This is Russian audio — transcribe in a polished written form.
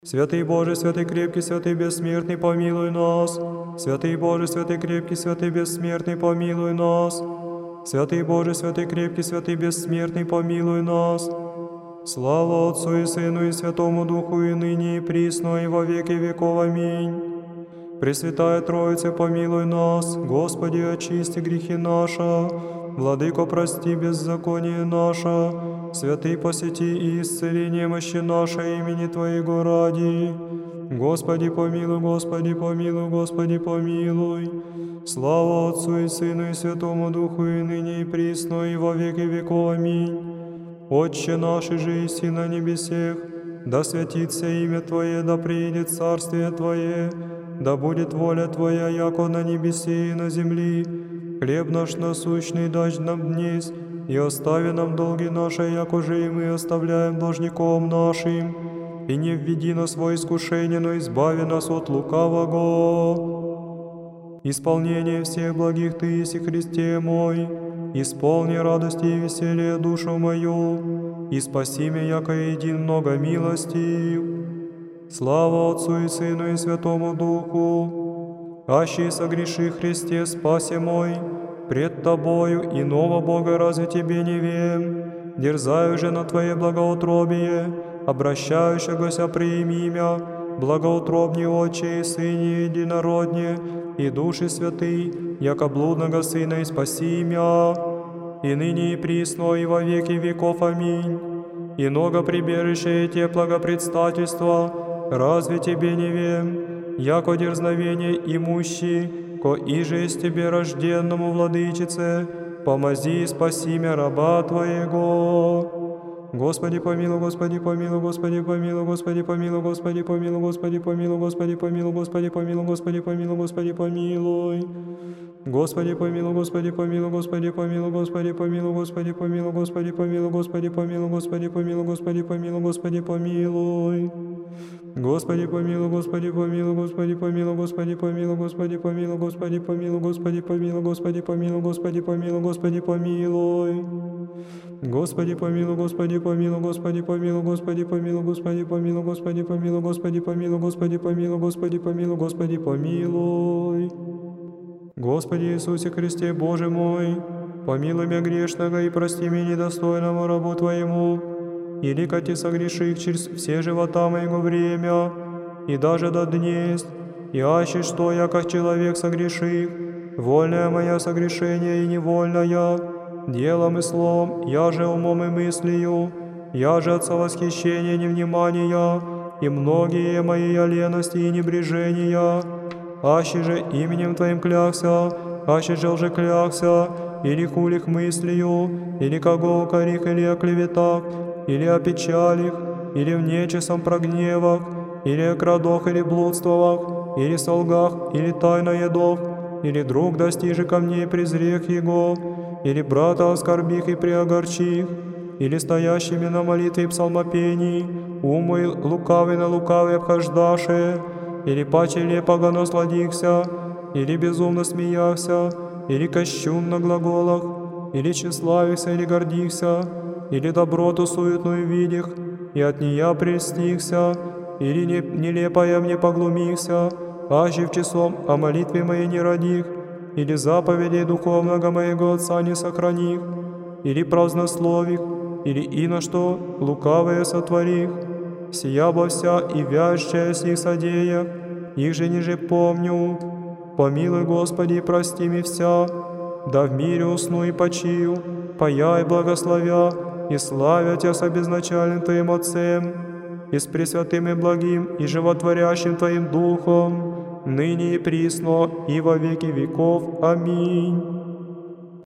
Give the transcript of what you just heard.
Святый Боже, святый крепкий, святый бессмертный, помилуй нас. Святый Боже, святый крепкий, святый бессмертный, помилуй нас. Святый Боже, святый крепкий, святый бессмертный, помилуй нас. Слава Отцу и Сыну и Святому Духу, и ныне, и присно, и во веки веков. Аминь. Пресвятая Троица, помилуй нас. Господи, очисти грехи наши. Владыко, прости беззаконие наше. Святый, посети и исцели немощи наши имени Твоего ради. Господи, помилуй, Господи, помилуй, Господи, помилуй. Слава Отцу и Сыну и Святому Духу, и ныне, и присно, и во веки веков. Аминь. Отче наш, же иси на небесех, да святится имя Твое, да приидет царствие Твое, да будет воля Твоя, яко на небесе и на земли. Хлеб наш насущный дашь нам днесь, и остави нам долги наши, яко же и мы оставляем должником нашим. И не введи нас во искушение, но избави нас от лукавого. Исполнение всех благих Ты еси, Христе мой, исполни радости и веселье душу мою, и спаси меня, яко един много милостив. Слава Отцу и Сыну и Святому Духу. Аще согреши, Христе, спаси мой, пред Тобою иного Бога разве Тебе не вем? Дерзаю же на Твое благоутробие, обращающегося приими имя, благоутробней Отче и Сыне единородне, и Души Святый, яко блудного Сына, и спаси мя, и ныне и присно, и во веки веков. Аминь. И много прибежище и теплого предстательства, разве Тебе не вем? Яко дерзновение имущий, ко иже из Тебе рожденному, Владычице, помози и спаси мя раба Твоего. Господи помилуй, Господи помилуй, Господи помилуй, Господи помилуй, Господи помилуй, Господи помилуй, Господи помилуй, Господи помилуй, Господи помилуй, Господи помилуй. Господи помилуй, Господи помилуй, Господи помилуй, Господи помилуй, Господи помилуй, Господи помилуй, Господи помилуй, Господи помилуй, Господи помилуй, Господи помилуй. Господи помилуй, Господи помилуй, Господи помилуй, Господи помилуй, Господи помилуй, Господи помилуй, Господи помилуй, Господи помилуй, Господи помилуй, Господи помилуй. Господи помилуй, Господи помилуй, Господи помилуй, Господи помилуй, Господи помилуй, Господи помилуй, Господи помилуй, Господи помилуй, Господи помилуй, Господи помилуй. Господи Иисусе Христе, Боже мой, помилуй меня грешного и прости меня недостойному рабу Твоему, или коти согреших через все живота моего время, и даже до днесть, и аще что я, как человек согреших, вольная моя согрешение и невольная, делом и словом, я же умом и мыслью, я же от совосхищения невнимания, и многие мои я лености и небрежения, аще же именем Твоим клялся, аще же лжеклялся, или хулих мыслью, или кого укорих, или оклеветах, или о печалях, или в нечестном прогневах, или о крадох, или блудствовах, или солгах, или тайно едох, или друг достижи ко мне и презрех его, или брата оскорбих и приогорчих, или стоящими на молитве и псалмопении, ум мой лукавый на лукавый обхождаше, или паче лепого насладихся, или безумно смеяхся, или кощунно глаголах, или тщеславихся, или гордихся, или доброту суетную видях, и от нея прельстихся, или нелепая мне поглумихся, аще в часом о молитве моей не родих, или заповедей духовного моего Отца не сохраних, или празднослових, или и на что лукавое сотворих, сия бо вся и вяжущая сих содеях, их же ниже помню. Помилуй, Господи, и прости ми вся, да в мире усну и почию, паяй благословя, и славя Тя с обезначальным Твоим Отцем, и с пресвятым и благим, и животворящим Твоим Духом, ныне и присно, и во веки веков. Аминь.